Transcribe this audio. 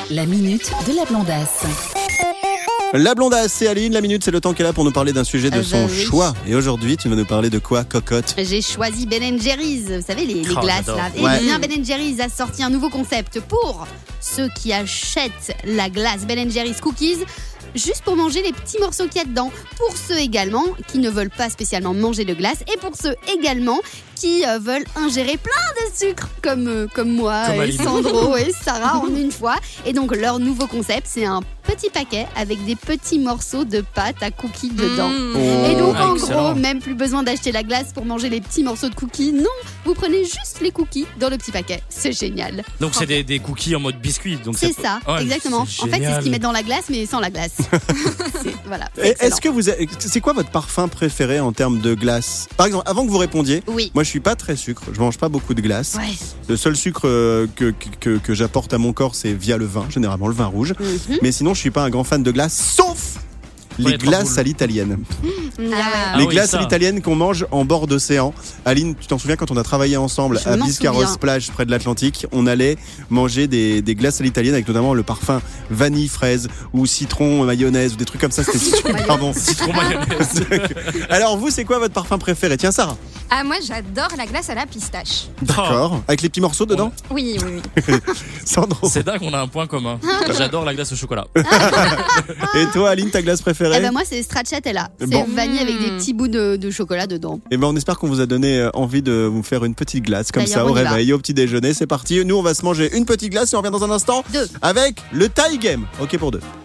La minute de la blondasse. La blondasse, c'est Aline. La minute, c'est le temps qu'elle a pour nous parler d'un sujet de son Oui. choix. Et aujourd'hui, tu vas nous parler de quoi, cocotte? J'ai choisi Ben & Jerry's, vous savez les glaces j'adore. là. Et Ouais. bien Ben & Jerry's a sorti un nouveau concept pour ceux qui achètent la glace Ben & Jerry's Cookies juste pour manger les petits morceaux qu'il y a dedans. Pour ceux également qui ne veulent pas spécialement manger de glace et pour ceux également qui veulent ingérer plein de sucre comme moi Comme et Aline. Sandro et Sarah en une fois. Et donc leur nouveau concept, c'est un petit paquet avec des petits morceaux de pâte à cookies dedans. Et donc en excellent. gros, même plus besoin d'acheter la glace pour manger les petits morceaux de cookies. Non, vous prenez juste les cookies dans le petit paquet. C'est génial. Donc c'est des cookies en mode biscuit. Donc C'est ça, Ouais, exactement. c'est En fait, c'est ce génial. qu'ils mettent dans la glace, mais sans la glace. Voilà. c'est Et excellent. Est-ce que c'est quoi votre parfum préféré en termes de glace? Par exemple, avant que vous répondiez, Oui. moi je suis pas très sucre, je mange pas beaucoup de glace. Ouais. Le seul sucre que j'apporte à mon corps, c'est via le vin, généralement le vin rouge. Mhm. Mais sinon, je suis pas un grand fan de glace, sauf les les trois glaces boules. à l'italienne. Ah Les oui, glaces ça. à l'italienne qu'on mange en bord d'océan. Aline, tu t'en souviens quand on a travaillé ensemble Je à m'en Biscarrosse souviens. plage près de l'Atlantique, on allait manger des glaces à l'italienne avec notamment le parfum vanille fraise ou citron mayonnaise ou des trucs comme ça. C'était super bon. Citron mayonnaise. Alors vous, c'est quoi votre parfum préféré? Tiens, Sarah. Ah, moi j'adore la glace à la pistache. D'accord. Avec les petits morceaux dedans. Oui, oui, oui. Sandro. C'est dingue, on a un point commun. J'adore la glace au chocolat. Et toi, Aline, ta glace préférée? Eh ben moi, c'est stracciatella. C'est Bon. vanille avec des petits bouts de chocolat dedans. Et ben on espère qu'on vous a donné envie de vous faire une petite glace comme D'ailleurs, ça au on y va. réveil, au petit déjeuner. C'est parti. Nous, on va se manger une petite glace et on revient dans un instant Deux. avec le tie game. Ok pour deux.